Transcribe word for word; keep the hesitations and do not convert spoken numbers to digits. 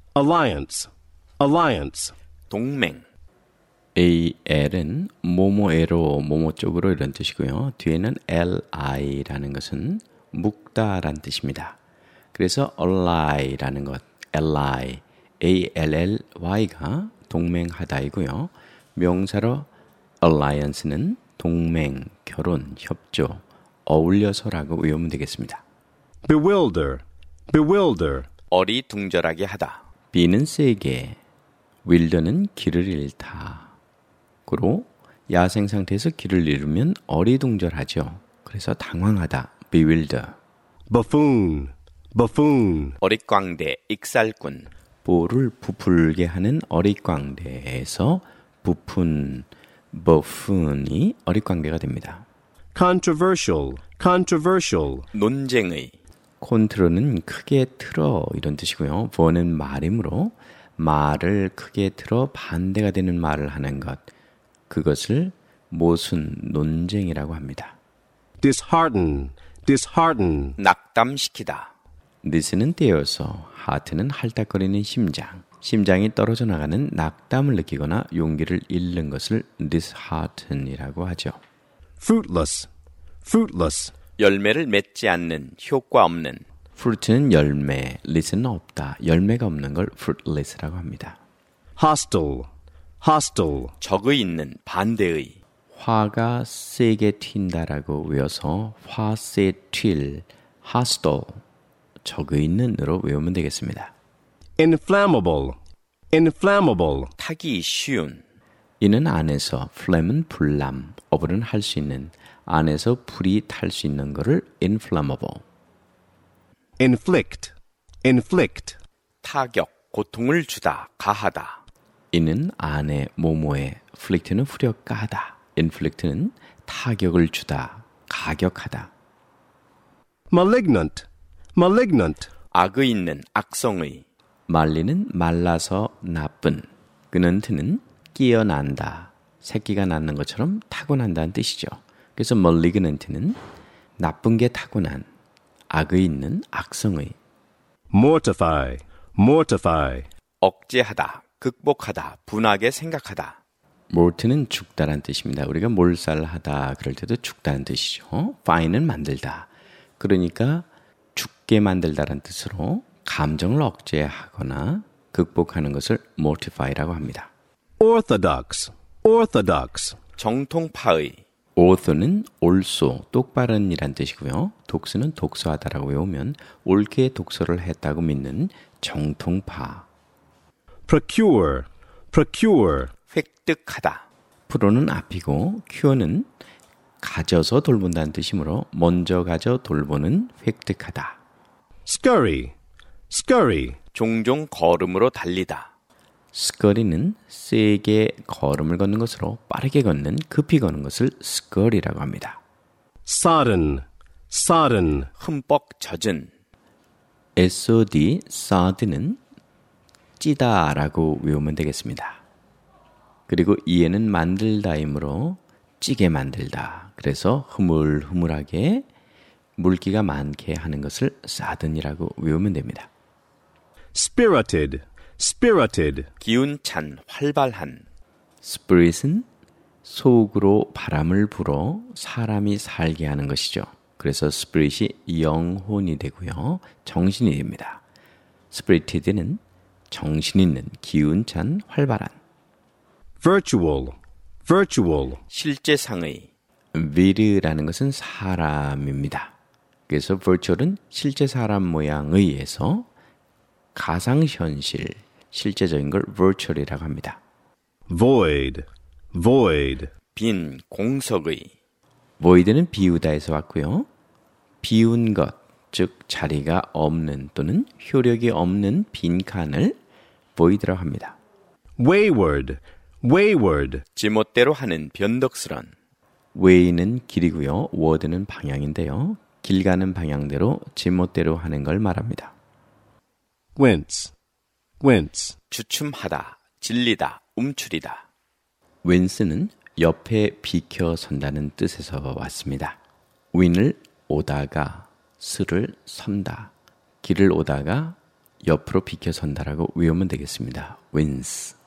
alliance, alliance. 동맹. al은 뭐뭐에로 뭐뭐 쪽으로 이런 뜻이고요. 뒤에는 li라는 것은 묶다라는 뜻입니다. 그래서 ally라는 것, ally, ally가 동맹하다이고요. 명사로 alliance는 동맹, 결혼, 협조, 어울려서라고 외우면 되겠습니다. bewilder, bewilder. 어리둥절하게 하다. be는 세게, wilder는 길을 잃다. 고로 야생 상태에서 길을 잃으면 어리둥절하죠. 그래서 당황하다. bewilder. buffoon, buffoon. 어릿광대, 익살꾼. 볼을 부풀게 하는 어릿광대에서 부푼, buffoon이 어릿광대가 됩니다. controversial, controversial. 논쟁의. 콘트로는 크게 틀어 이런 뜻이고요. 버는 말이므로 말을 크게 틀어 반대가 되는 말을 하는 것. 그것을 모순, 논쟁이라고 합니다. dishearten, dishearten. 낙담시키다. this는 떼어서, heart는 할딱거리는 심장. 심장이 떨어져 나가는 낙담을 느끼거나 용기를 잃는 것을 dishearten이라고 하죠. fruitless, fruitless. 열매를 맺지 않는, 효과 없는. fruit는 열매, less는 없다. 열매가 없는 걸 fruitless라고 합니다. hostile, hostile. 적의 있는, 반대의. 화가 세게 튄다라고 외워서 화세 튈, hostile, 적의 있는으로 외우면 되겠습니다. inflammable, inflammable. 타기 쉬운. 이는 안에서, flame은 불남, 어불은 할 수 있는, 안에서 불이 탈 수 있는 것을 inflammable. inflict, inflict. 타격, 고통을 주다, 가하다. 이는 안에, 모모에, inflict는 후려 까다. inflict는 타격을 주다, 가격하다. malignant, malignant. 악의 있는, 악성의. 말리는 말라서 나쁜. 그넌트는 끼어난다, 새끼가 낳는 것처럼 타고난다는 뜻이죠. 그래서 malignant는 나쁜 게 타고난, 악의 있는, 악성의. mortify, mortify. 억제하다, 극복하다, 분하게 생각하다. mort는 죽다란 뜻입니다. 우리가 몰살하다 그럴 때도 죽다는 뜻이죠. fine은 만들다. 그러니까 죽게 만들다란 뜻으로 감정을 억제하거나 극복하는 것을 mortify라고 합니다. orthodox, orthodox. 정통파의. ortho는 옳소, 똑바른이란 뜻이고요. 독서는 독서하다라고 외우면 옳게 독서를 했다고 믿는 정통파. procure, procure. 획득하다. 프로는 앞이고 cure는 가져서 돌본다는 뜻이므로 먼저 가져 돌보는, 획득하다. scurry, scurry. 종종 걸음으로 달리다. scurry는 세게 걸음을 걷는 것으로 빠르게 걷는, 급히 걷는 것을 scurry라고 합니다. sodden, sodden. 흠뻑 젖은. sod, sod는 찌다라고 외우면 되겠습니다. 그리고 이에는 만들다이므로 찌게 만들다. 그래서 흐물흐물하게 물기가 많게 하는 것을 sodden이라고 외우면 됩니다. spirited, spirited. 기운찬, 활발한. spirit은 속으로 바람을 불어 사람이 살게 하는 것이죠. 그래서 spirit이 영혼이 되고요. 정신이 됩니다. spirited는 정신 있는, 기운찬, 활발한. virtual, virtual. 실제상의. vir라는 것은 사람입니다. 그래서 virtual은 실제 사람 모양의에서 가상현실, 실제적인 걸 virtual이라고 합니다. void, void. 빈, 공석의. void는 비우다에서 왔고요. 비운 것, 즉 자리가 없는 또는 효력이 없는 빈칸을 void라고 합니다. wayward, wayward. 지멋대로 하는, 변덕스런. way는 길이고요. word는 방향인데요. 길 가는 방향대로 지멋대로 하는 걸 말합니다. wince, wince. 주춤하다, 질리다, 움츠리다. wince는 옆에 비켜 선다는 뜻에서 왔습니다. win을 오다가, 스를 선다. 길을 오다가 옆으로 비켜선다라고 외우면 되겠습니다. wince.